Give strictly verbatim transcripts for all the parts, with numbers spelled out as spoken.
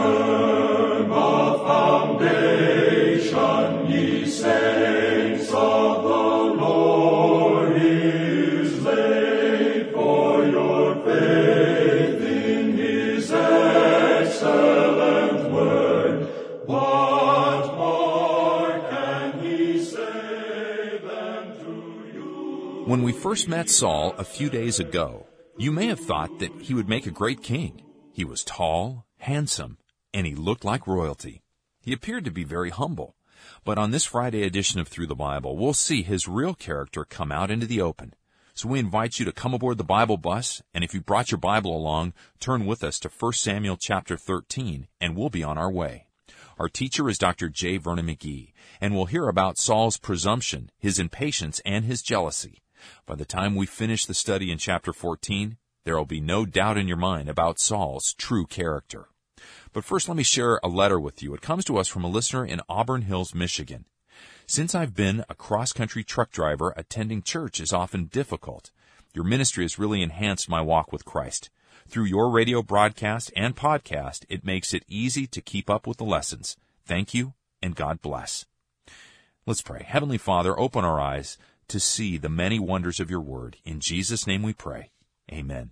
firm a foundation, ye saints of the Lord is laid, for your faith in his excellent word. What more can he say than to you? When we first met Saul a few days ago, you may have thought that he would make a great king. He was tall, handsome, and he looked like royalty. He appeared to be very humble. But on this Friday edition of Through the Bible, we'll see his real character come out into the open. So we invite you to come aboard the Bible bus, and if you brought your Bible along, turn with us to First Samuel chapter thirteen, and we'll be on our way. Our teacher is Doctor J. Vernon McGee, and we'll hear about Saul's presumption, his impatience, and his jealousy. By the time we finish the study in chapter fourteen, there will be no doubt in your mind about Saul's true character. But first, let me share a letter with you. It comes to us from a listener in Auburn Hills, Michigan. Since I've been a cross-country truck driver, attending church is often difficult. Your ministry has really enhanced my walk with Christ. Through your radio broadcast and podcast, it makes it easy to keep up with the lessons. Thank you, and God bless. Let's pray. Heavenly Father, open our eyes to see the many wonders of your word. In Jesus' name we pray. Amen.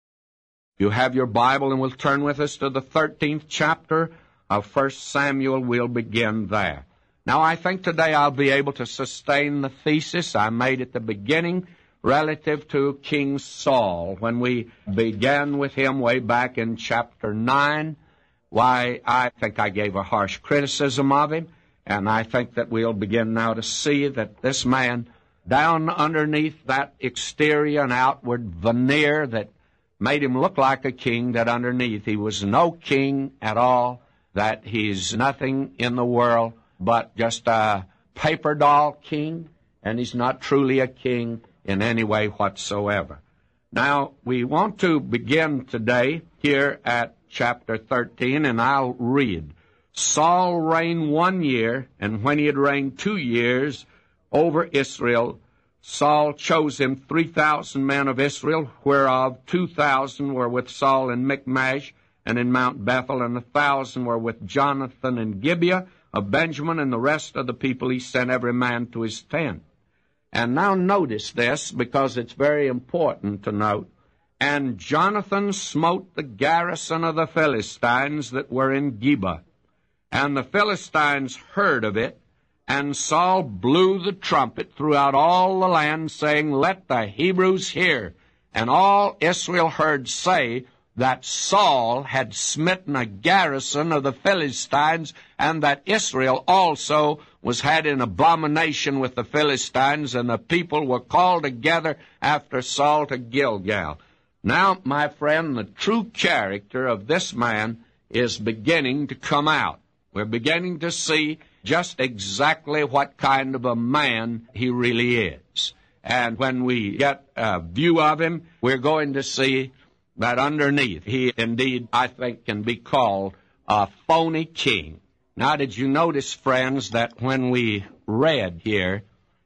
You have your Bible, and we'll turn with us to the thirteenth chapter of First Samuel. We'll begin there. Now, I think today I'll be able to sustain the thesis I made at the beginning relative to King Saul. When we began with him way back in chapter nine, why, I think I gave a harsh criticism of him, and I think that we'll begin now to see that this man, down underneath that exterior and outward veneer that made him look like a king, that underneath he was no king at all, that he's nothing in the world but just a paper doll king, and he's not truly a king in any way whatsoever. Now, we want to begin today here at chapter thirteen, and I'll read. Saul reigned one year, and when he had reigned two years over Israel, Saul chose him three thousand men of Israel, whereof two thousand were with Saul in Michmash and in Mount Bethel, and a thousand were with Jonathan in Gibeah of Benjamin, and the rest of the people he sent every man to his tent. And now notice this, because it's very important to note. And Jonathan smote the garrison of the Philistines that were in Geba. And the Philistines heard of it, and Saul blew the trumpet throughout all the land, saying, Let the Hebrews hear. And all Israel heard say that Saul had smitten a garrison of the Philistines, and that Israel also was had in abomination with the Philistines, and the people were called together after Saul to Gilgal. Now, my friend, the true character of this man is beginning to come out. We're beginning to see just exactly what kind of a man he really is. And when we get a view of him, we're going to see that underneath he indeed, I think, can be called a phony king. Now, did you notice, friends, that when we read here,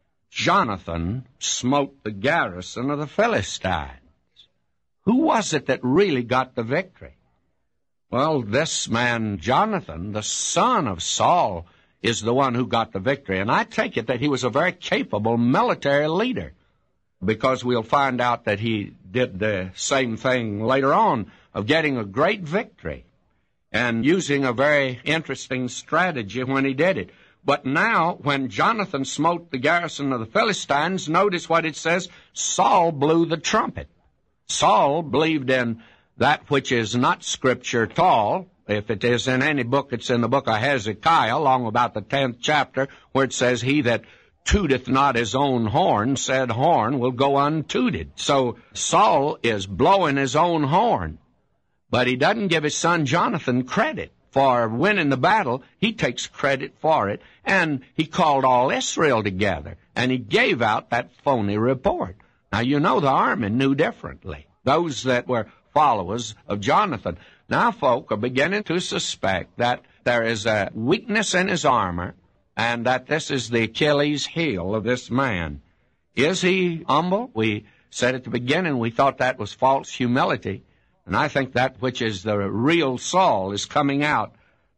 Jonathan smote the garrison of the Philistines? Who was it that really got the victory? Well, this man, Jonathan, the son of Saul, is the one who got the victory. And I take it that he was a very capable military leader, because we'll find out that he did the same thing later on of getting a great victory and using a very interesting strategy when he did it. But now, when Jonathan smote the garrison of the Philistines, notice what it says, Saul blew the trumpet. Saul believed in that which is not Scripture at all. If it is in any book, it's in the book of Hezekiah, along about the tenth chapter, where it says, He that tooteth not his own horn, said horn will go untooted. So Saul is blowing his own horn, but he doesn't give his son Jonathan credit for winning the battle. He takes credit for it, and he called all Israel together, and he gave out that phony report. Now, you know the army knew differently, those that were followers of Jonathan. Now, folk are beginning to suspect that there is a weakness in his armor, and that this is the Achilles heel of this man. Is he humble? We said at the beginning we thought that was false humility, and I think that which is the real Saul is coming out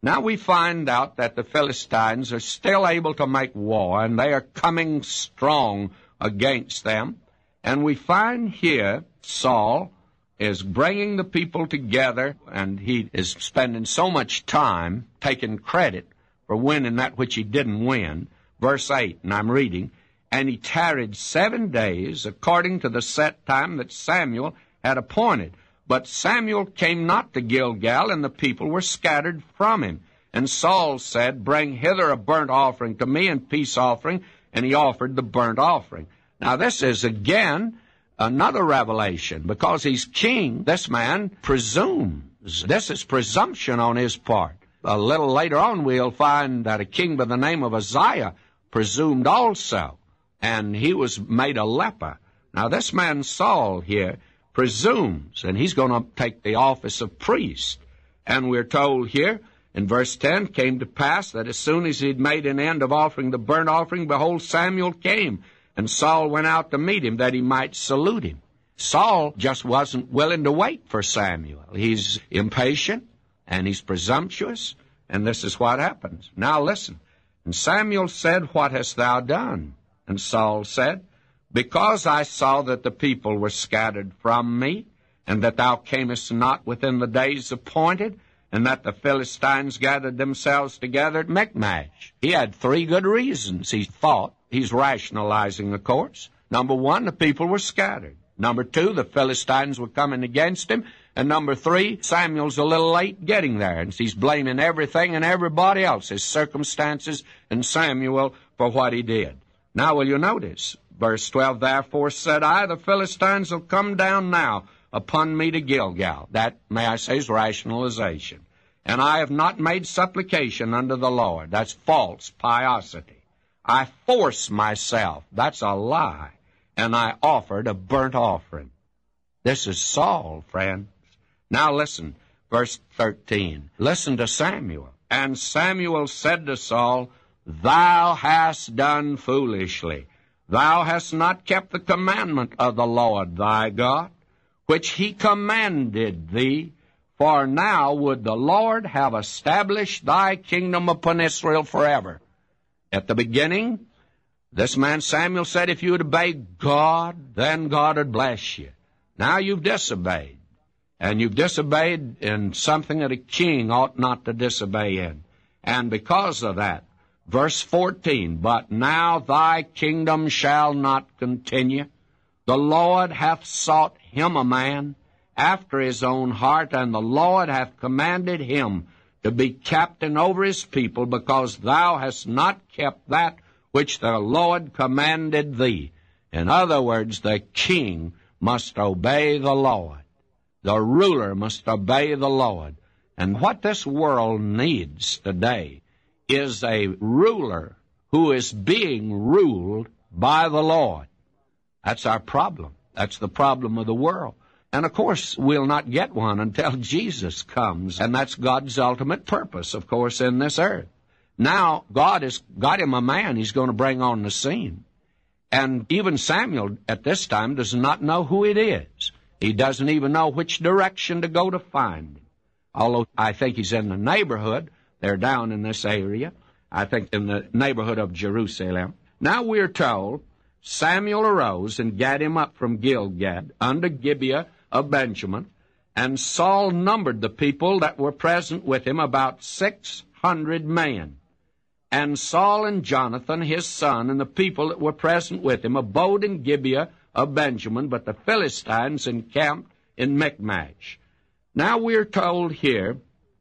Now we find out that the Philistines are still able to make war, and they are coming strong against them. And we find here Saul is bringing the people together, and he is spending so much time taking credit for winning that which he didn't win. Verse eight, and I'm reading, "And he tarried seven days according to the set time that Samuel had appointed. But Samuel came not to Gilgal, and the people were scattered from him. And Saul said, Bring hither a burnt offering to me and peace offering. And he offered the burnt offering." Now this is again another revelation. Because he's king, this man presumes. This is presumption on his part. A little later on we'll find that a king by the name of Uzziah presumed also, and he was made a leper. Now this man Saul here presumes, and he's going to take the office of priest. And we're told here in verse ten, "Came to pass that as soon as he'd made an end of offering the burnt offering, behold, Samuel came, and Saul went out to meet him, that he might salute him." Saul just wasn't willing to wait for Samuel. He's impatient, and he's presumptuous, and this is what happens. Now listen. "And Samuel said, What hast thou done? And Saul said, Because I saw that the people were scattered from me, and that thou camest not within the days appointed, and that the Philistines gathered themselves together at Michmash." He had three good reasons, he thought. He's rationalizing, of course. Number one, the people were scattered. Number two, the Philistines were coming against him. And number three, Samuel's a little late getting there, and he's blaming everything and everybody else, his circumstances and Samuel, for what he did. Now will you notice, verse twelve, "Therefore said I, the Philistines will come down now upon me to Gilgal." That, may I say, is rationalization. "And I have not made supplication unto the Lord." That's false piosity. "I force myself." That's a lie. "And I offered a burnt offering." This is Saul, friends. Now listen, verse thirteen. Listen to Samuel. "And Samuel said to Saul, Thou hast done foolishly. Thou hast not kept the commandment of the Lord thy God, which he commanded thee. For now would the Lord have established thy kingdom upon Israel forever." At the beginning, this man Samuel said, if you would obey God, then God would bless you. Now you've disobeyed. And you've disobeyed in something that a king ought not to disobey in. And because of that, verse fourteen, "But now thy kingdom shall not continue. The Lord hath sought him a man after his own heart, and the Lord hath commanded him to be captain over his people, because thou hast not kept that which the Lord commanded thee." In other words, the king must obey the Lord. The ruler must obey the Lord. And what this world needs today is a ruler who is being ruled by the Lord. That's our problem. That's the problem of the world. And, of course, we'll not get one until Jesus comes, and that's God's ultimate purpose, of course, in this earth. Now, God has got him a man he's going to bring on the scene. And even Samuel at this time does not know who it is. He doesn't even know which direction to go to find him. Although I think he's in the neighborhood. They're down in this area. I think in the neighborhood of Jerusalem. Now we're told, Samuel arose and gat him up from Gilgad unto Gibeah of Benjamin, and Saul numbered the people that were present with him, about six hundred men. And Saul and Jonathan his son and the people that were present with him abode in Gibeah of Benjamin, but the Philistines encamped in Michmash. Now we're told here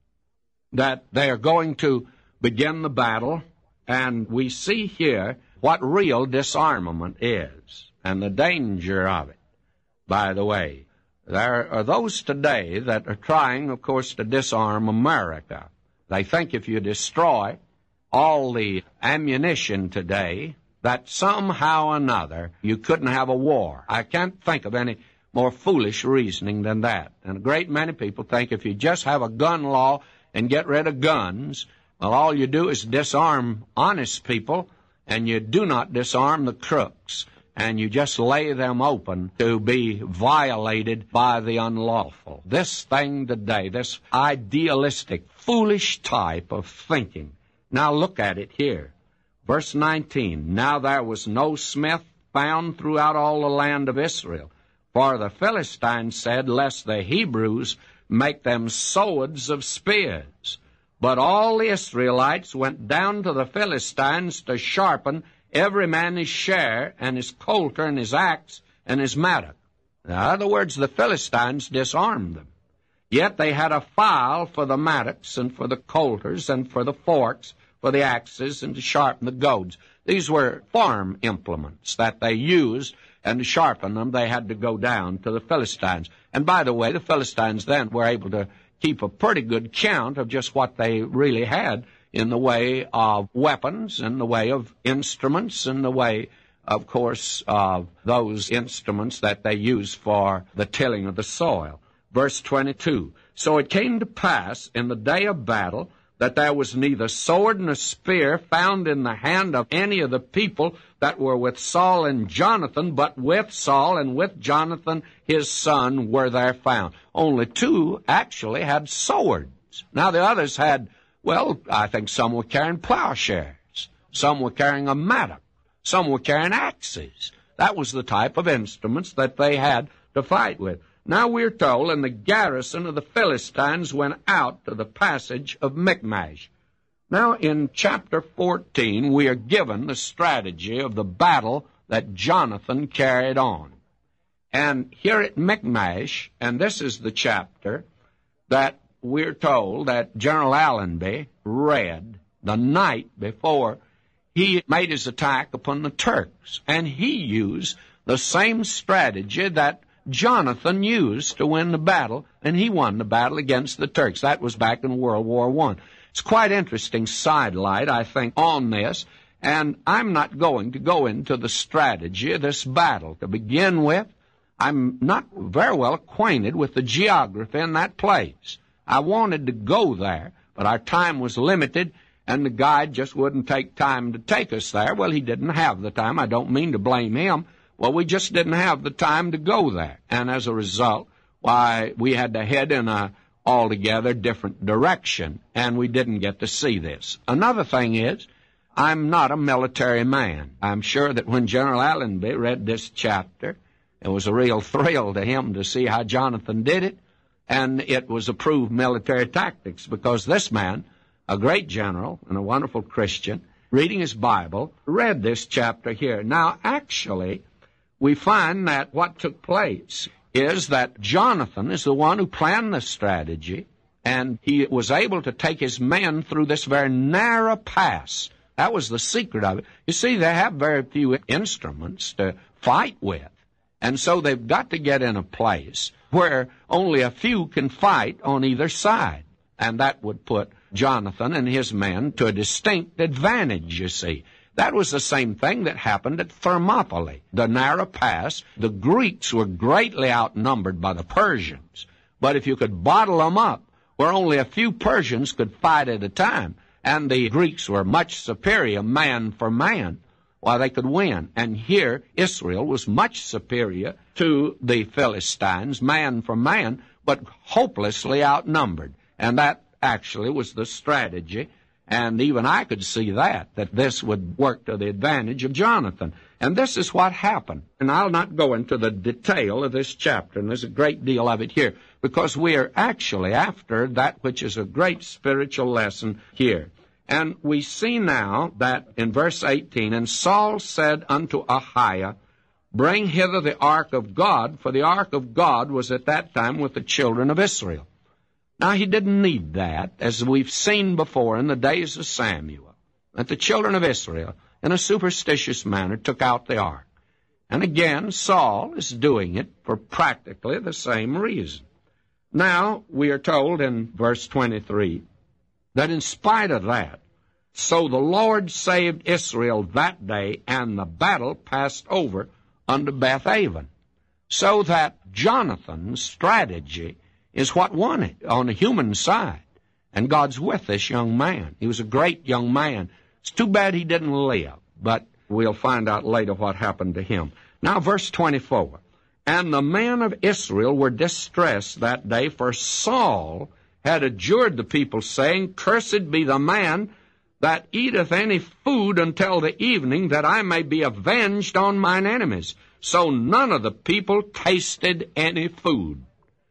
that they are going to begin the battle, and we see here what real disarmament is and the danger of it. By the way, there are those today that are trying, of course, to disarm America. They think if you destroy all the ammunition today, that somehow or another you couldn't have a war. I can't think of any more foolish reasoning than that. And a great many people think if you just have a gun law and get rid of guns, well, all you do is disarm honest people, and you do not disarm the crooks. and you just lay them open to be violated by the unlawful. This thing today, this idealistic, foolish type of thinking. Now look at it here. Verse nineteen, now there was no smith found throughout all the land of Israel, for the Philistines said, lest the Hebrews make them swords of spears. But all the Israelites went down to the Philistines to sharpen every man his share, and his coulter, and his axe, and his mattock. In other words, the Philistines disarmed them. Yet they had a file for the mattocks, and for the coulters, and for the forks, for the axes, and to sharpen the goads. These were farm implements that they used, and to sharpen them, they had to go down to the Philistines. And by the way, the Philistines then were able to keep a pretty good count of just what they really had in the way of weapons, in the way of instruments, in the way, of course, of those instruments that they use for the tilling of the soil. Verse twenty-two, so it came to pass in the day of battle that there was neither sword nor spear found in the hand of any of the people that were with Saul and Jonathan, but with Saul and with Jonathan his son were there found. Only two actually had swords. Now the others had, well, I think some were carrying plowshares. Some were carrying a mattock. Some were carrying axes. That was the type of instruments that they had to fight with. Now we're told, and the garrison of the Philistines went out to the passage of Michmash. Now in chapter fourteen, we are given the strategy of the battle that Jonathan carried on. And here at Michmash, and this is the chapter that we're told that General Allenby read the night before he made his attack upon the Turks. And he used the same strategy that Jonathan used to win the battle, and he won the battle against the Turks. That was back in World War One. It's quite interesting sidelight, I think, on this, and I'm not going to go into the strategy of this battle. To begin with, I'm not very well acquainted with the geography in that place. I wanted to go there, but our time was limited, and the guide just wouldn't take time to take us there. Well, he didn't have the time. I don't mean to blame him. Well, we just didn't have the time to go there. And as a result, why, we had to head in a altogether different direction, and we didn't get to see this. Another thing is, I'm not a military man. I'm sure that when General Allenby read this chapter, it was a real thrill to him to see how Jonathan did it, and it was approved military tactics, because this man, a great general and a wonderful Christian, reading his Bible, read this chapter here. Now, actually, we find that what took place is that Jonathan is the one who planned the strategy, and he was able to take his men through this very narrow pass. That was the secret of it. You see, they have very few instruments to fight with, and so they've got to get in a place where only a few can fight on either side, and that would put Jonathan and his men to a distinct advantage, you see. That was the same thing that happened at Thermopylae, the narrow pass. The Greeks were greatly outnumbered by the Persians, but if you could bottle them up, where only a few Persians could fight at a time, and the Greeks were much superior man for man, why, they could win. And here, Israel was much superior to the Philistines, man for man, but hopelessly outnumbered. And that actually was the strategy. And even I could see that, that this would work to the advantage of Jonathan. And this is what happened. And I'll not go into the detail of this chapter, and there's a great deal of it here, because we are actually after that which is a great spiritual lesson here. And we see now that in verse eighteen, and Saul said unto Ahiah, bring hither the ark of God, for the ark of God was at that time with the children of Israel. Now, he didn't need that, as we've seen before in the days of Samuel, that the children of Israel, in a superstitious manner, took out the ark. And again, Saul is doing it for practically the same reason. Now, we are told in verse twenty-three, that in spite of that, so the Lord saved Israel that day, and the battle passed over unto Bethaven. So that Jonathan's strategy is what won it on the human side. And God's with this young man. He was a great young man. It's too bad he didn't live. But we'll find out later what happened to him. Now, verse twenty-four. And the men of Israel were distressed that day, for Saul had adjured the people, saying, Cursed be the man that eateth any food until the evening, that I may be avenged on mine enemies. So none of the people tasted any food.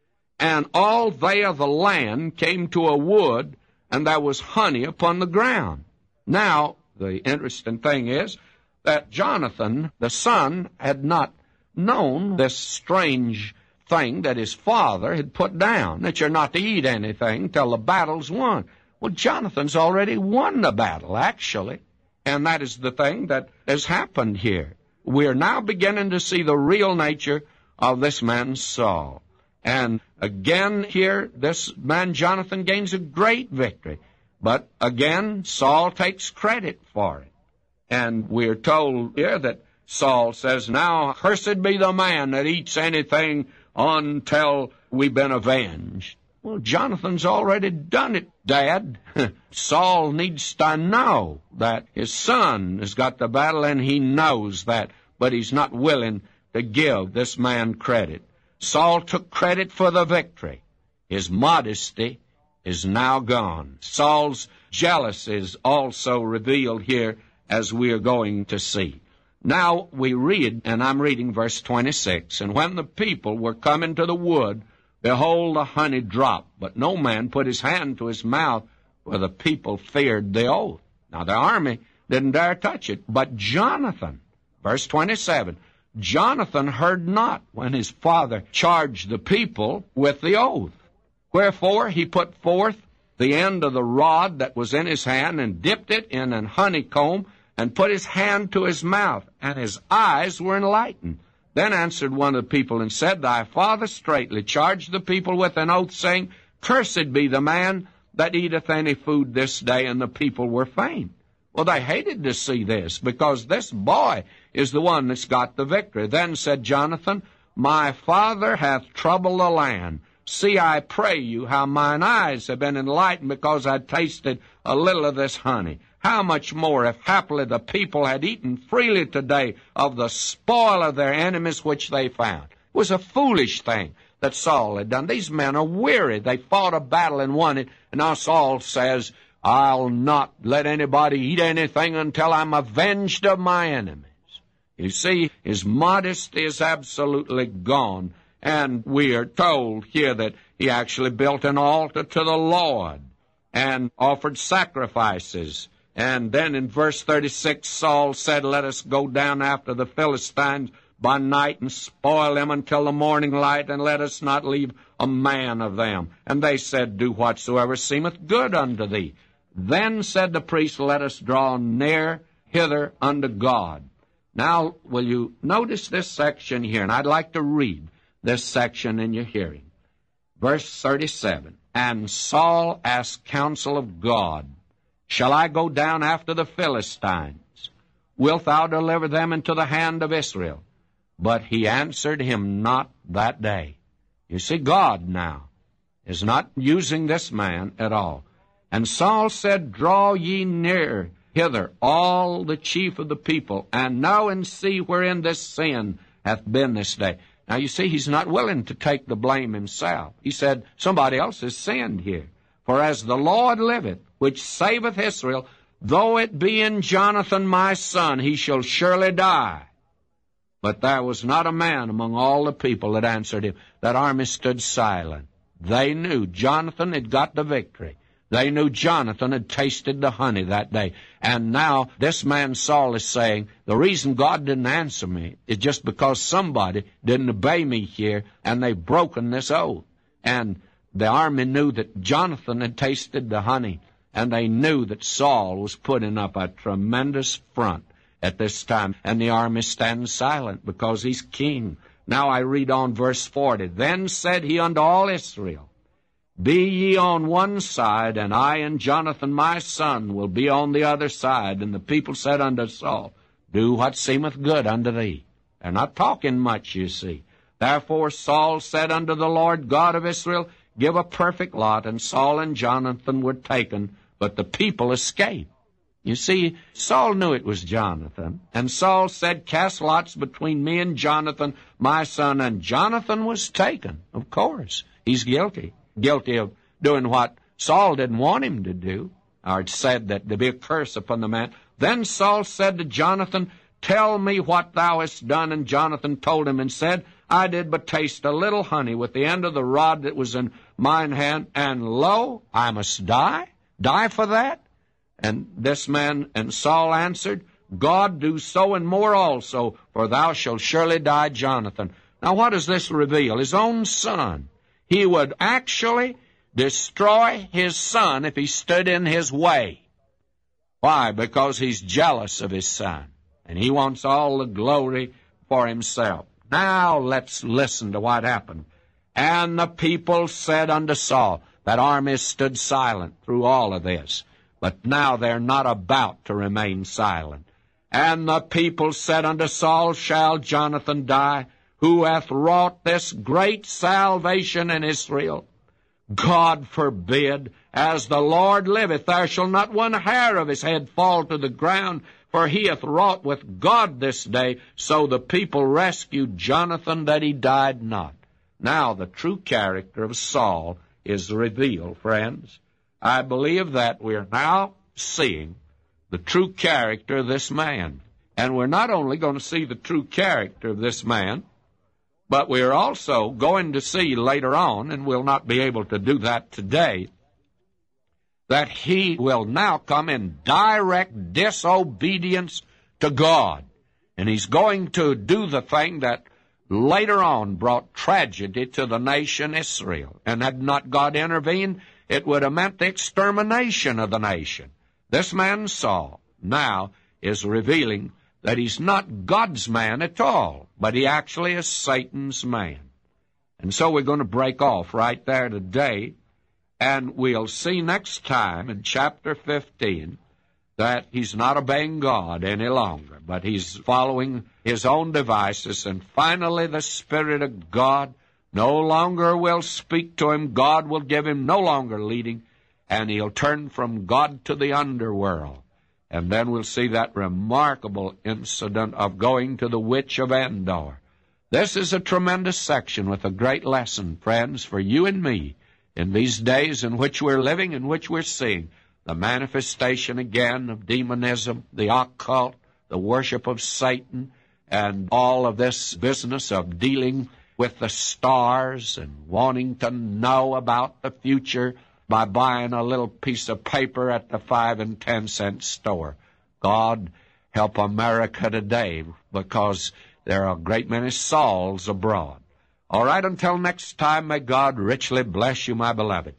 And all they of the land came to a wood, and there was honey upon the ground. Now, the interesting thing is that Jonathan, the son, had not known this strange thing that his father had put down, that you're not to eat anything till the battle's won. Well, Jonathan's already won the battle, actually, and that is the thing that has happened here. We're now beginning to see the real nature of this man Saul. And again here, this man Jonathan gains a great victory. But again, Saul takes credit for it. And we're told here that Saul says, Now cursed be the man that eats anything until we've been avenged. Well, Jonathan's already done it, Dad. Saul needs to know that his son has got the battle, and he knows that, but he's not willing to give this man credit. Saul took credit for the victory. His modesty is now gone. Saul's jealousy is also revealed here, as we are going to see. Now we read, and I'm reading verse twenty-six, And when the people were come into the wood, behold, the honey dropped, but no man put his hand to his mouth, for the people feared the oath. Now the army didn't dare touch it, but Jonathan, verse twenty-seven, Jonathan heard not when his father charged the people with the oath. Wherefore he put forth the end of the rod that was in his hand, and dipped it in an honeycomb, and put his hand to his mouth, and his eyes were enlightened. Then answered one of the people, and said, Thy father straitly charged the people with an oath, saying, Cursed be the man that eateth any food this day. And the people were faint. Well, they hated to see this, because this boy is the one that's got the victory. Then said Jonathan, My father hath troubled the land. See, I pray you, how mine eyes have been enlightened, because I tasted a little of this honey. How much more if happily the people had eaten freely today of the spoil of their enemies which they found. It was a foolish thing that Saul had done. These men are weary. They fought a battle and won it. And now Saul says, I'll not let anybody eat anything until I'm avenged of my enemies. You see, his modesty is absolutely gone. And we are told here that he actually built an altar to the Lord and offered sacrifices. And then in verse thirty-six, Saul said, Let us go down after the Philistines by night and spoil them until the morning light, and let us not leave a man of them. And they said, Do whatsoever seemeth good unto thee. Then said the priest, Let us draw near hither unto God. Now, will you notice this section here? And I'd like to read this section in your hearing. Verse thirty-seven, And Saul asked counsel of God, Shall I go down after the Philistines? Wilt thou deliver them into the hand of Israel? But he answered him not that day. You see, God now is not using this man at all. And Saul said, Draw ye near hither all the chief of the people, and know and see wherein this sin hath been this day. Now, you see, he's not willing to take the blame himself. He said, Somebody else has sinned here. For as the Lord liveth, which saveth Israel, though it be in Jonathan my son, he shall surely die. But there was not a man among all the people that answered him. That army stood silent. They knew Jonathan had got the victory. They knew Jonathan had tasted the honey that day. And now this man Saul is saying, the reason God didn't answer me is just because somebody didn't obey me here, and they've broken this oath. And the army knew that Jonathan had tasted the honey, and they knew that Saul was putting up a tremendous front at this time. And the army stands silent because he's king. Now I read on verse forty. Then said he unto all Israel, Be ye on one side, and I and Jonathan my son will be on the other side. And the people said unto Saul, Do what seemeth good unto thee. They're not talking much, you see. Therefore Saul said unto the Lord God of Israel, Give a perfect lot. And Saul and Jonathan were taken, but the people escaped. You see, Saul knew it was Jonathan, and Saul said, "Cast lots between me and Jonathan, my son," and Jonathan was taken. Of course, he's guilty. Guilty of doing what Saul didn't want him to do, or it said that there be a curse upon the man. Then Saul said to Jonathan, "Tell me what thou hast done." And Jonathan told him and said, "I did but taste a little honey with the end of the rod that was in mine hand, and lo, I must die? Die for that?" And this man and Saul answered, "God do so and more also, for thou shalt surely die, Jonathan." Now what does this reveal? His own son. He would actually destroy his son if he stood in his way. Why? Because he's jealous of his son, and he wants all the glory for himself. Now let's listen to what happened. And the people said unto Saul, that army stood silent through all of this, but now they're not about to remain silent. And the people said unto Saul, "Shall Jonathan die, who hath wrought this great salvation in Israel? God forbid, as the Lord liveth, there shall not one hair of his head fall to the ground, for he hath wrought with God this day." So the people rescued Jonathan, that he died not. Now the true character of Saul is revealed, friends. I believe that we're now seeing the true character of this man. And we're not only going to see the true character of this man, but we're also going to see later on, and we'll not be able to do that today, that he will now come in direct disobedience to God. And he's going to do the thing that later on brought tragedy to the nation Israel. And had not God intervened, it would have meant the extermination of the nation. This man Saul now is revealing that he's not God's man at all, but he actually is Satan's man. And so we're going to break off right there today, and we'll see next time in chapter fifteen that he's not obeying God any longer, but he's following his own devices, and finally the Spirit of God no longer will speak to him. God will give him no longer leading, and he'll turn from God to the underworld. And then we'll see that remarkable incident of going to the witch of Endor. This is a tremendous section with a great lesson, friends, for you and me in these days in which we're living, in which we're seeing the manifestation again of demonism, the occult, the worship of Satan, and all of this business of dealing with the stars and wanting to know about the future by buying a little piece of paper at the five and ten cent store. God help America today, because there are a great many Sauls abroad. All right, until next time, may God richly bless you, my beloved.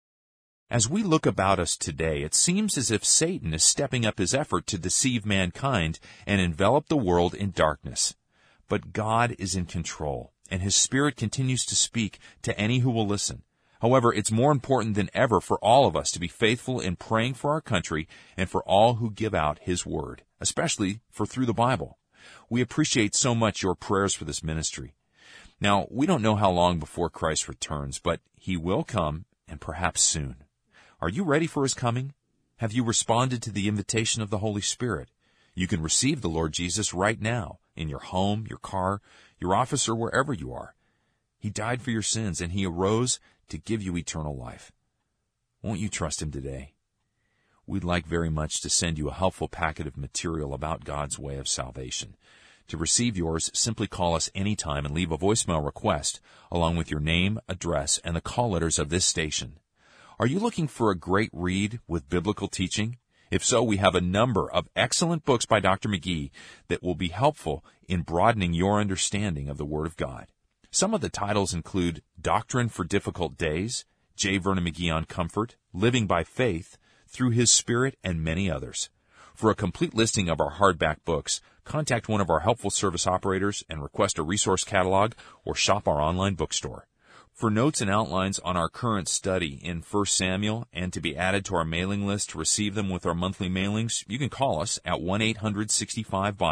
As we look about us today, it seems as if Satan is stepping up his effort to deceive mankind and envelop the world in darkness. But God is in control, and his Spirit continues to speak to any who will listen. However, it's more important than ever for all of us to be faithful in praying for our country and for all who give out his word, especially for Through the Bible. We appreciate so much your prayers for this ministry. Now, we don't know how long before Christ returns, but he will come, and perhaps soon. Are you ready for his coming? Have you responded to the invitation of the Holy Spirit? You can receive the Lord Jesus right now, in your home, your car, your office, or wherever you are. He died for your sins, and he arose to give you eternal life. Won't you trust him today? We'd like very much to send you a helpful packet of material about God's way of salvation. To receive yours, simply call us anytime and leave a voicemail request, along with your name, address, and the call letters of this station. Are you looking for a great read with biblical teaching? If so, we have a number of excellent books by Doctor McGee that will be helpful in broadening your understanding of the Word of God. Some of the titles include Doctrine for Difficult Days, J. Vernon McGee on Comfort, Living by Faith, Through His Spirit, and many others. For a complete listing of our hardback books, contact one of our helpful service operators and request a resource catalog or shop our online bookstore. For notes and outlines on our current study in First Samuel and to be added to our mailing list to receive them with our monthly mailings, you can call us at one eight hundred sixty-five Bible.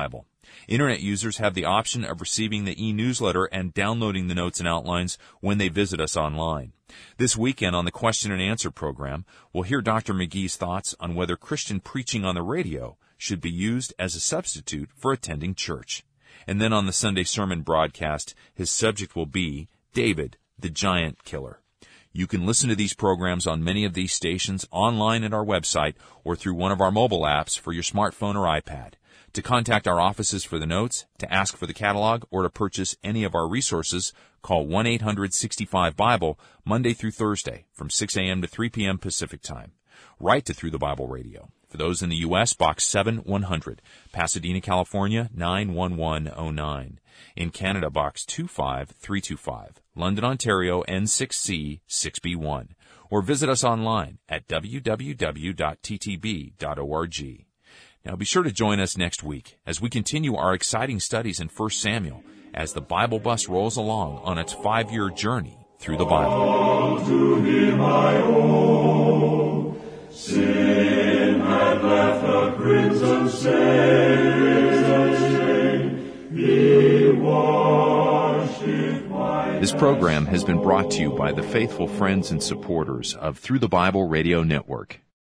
Internet users have the option of receiving the e-newsletter and downloading the notes and outlines when they visit us online. This weekend on the Question and Answer program, we'll hear Doctor McGee's thoughts on whether Christian preaching on the radio should be used as a substitute for attending church. And then on the Sunday sermon broadcast, his subject will be David, the Giant Killer. You can listen to these programs on many of these stations, online at our website, or through one of our mobile apps for your smartphone or iPad. To contact our offices for the notes, to ask for the catalog, or to purchase any of our resources, call one eight hundred sixty-five Bible Monday through Thursday from six a.m. to three p.m. Pacific Time. Write to Through the Bible Radio. For those in the U S, Box seven one hundred, Pasadena, California, nine one one oh nine. In Canada, Box two five three two five, London, Ontario, N six C six B one. Or visit us online at w w w dot t t b dot org. Now be sure to join us next week as we continue our exciting studies in First Samuel as the Bible bus rolls along on its five-year journey through the Bible. All to him I owe. Sin had left a crimson stain. He washed it white. This program has been brought to you by the faithful friends and supporters of Through the Bible Radio Network.